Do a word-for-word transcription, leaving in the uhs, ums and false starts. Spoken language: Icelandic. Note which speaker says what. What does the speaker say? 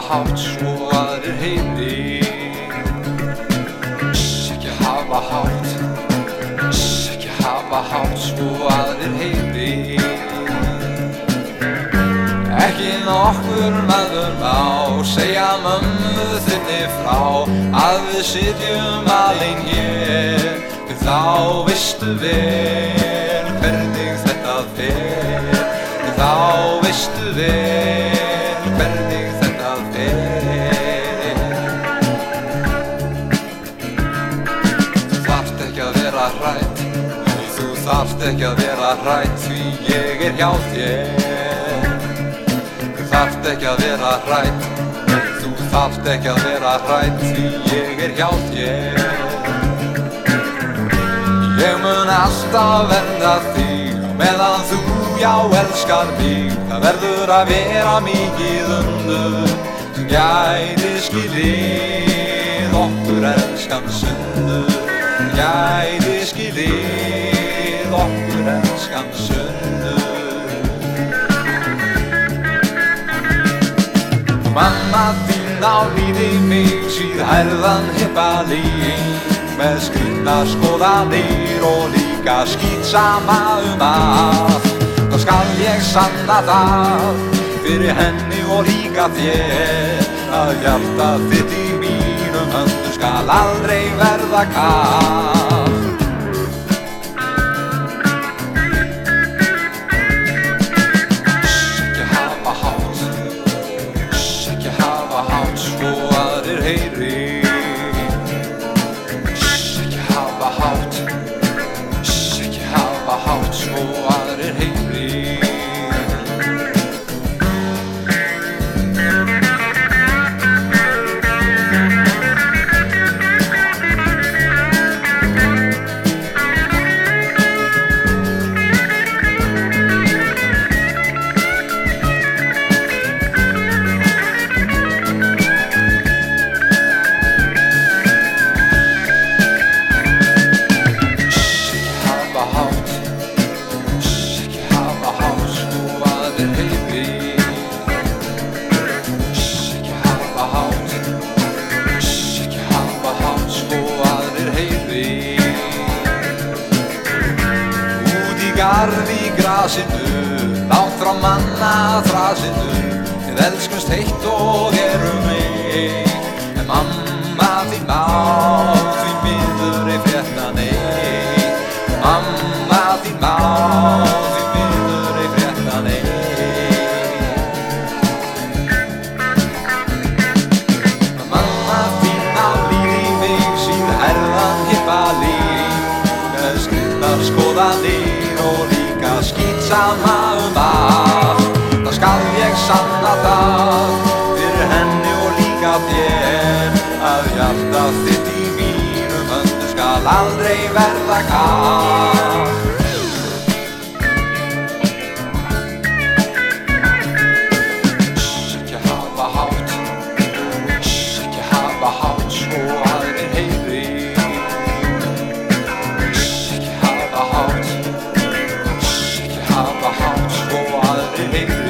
Speaker 1: hátt svo aðrir heyri. Ekki hafa hátt, ekki hafa hátt svo aðrir heyri. Ekki nokkur maður má segja mömmu þinni frá að við sitjum alein hér, því þá veistu vel hvernig þetta fer, því þá veistu vel hvernig þetta fer. Þú þarft ekki að vera hrædd, þú þarft ekki að vera hrædd, því ég er hjá þér. Þú þarft ekki að vera hrædd, þú þarft ekki að vera hrædd, því ég er hjá þér. Ég mun alltaf vernda þig meðan þú já elskar mig. Það verður að vera mikið undur sem gæti skilið okkur elskan sundur, sem gæti skilið okkur elskan sundur. Mamma þín á lífi mig síðhærðan hippalín með skrýtnar skoðanir og líka skítsama um allt. Þá skal ég sanna það fyrir henni og líka þér að hjarta þitt í mínum höndum skal aldrei verða kalt. Svo aðrir heyri. Ekki hafa hátt, ekki hafa hátt svo aðrir heyri. Garð í grasinu, langt frá manna þrasinu, við elskumst heitt og erum ein. En mamma þín má því miður ei frétta neitt. Mamma þín má því miður ei frétta neitt. Mamma þín á lífi mig síðhærðan hippalín með skrýtnar skoðanir og líka skítsama um allt. Þá skal ég sanna það fyrir henni og líka þér að hjarta þitt í mínum höndum skal aldrei verða kalt. Ekki hafa hátt, ekki hafa hátt svo aðrir heyri. Ekki hafa hátt, hafa hátt svo aðrir heyri.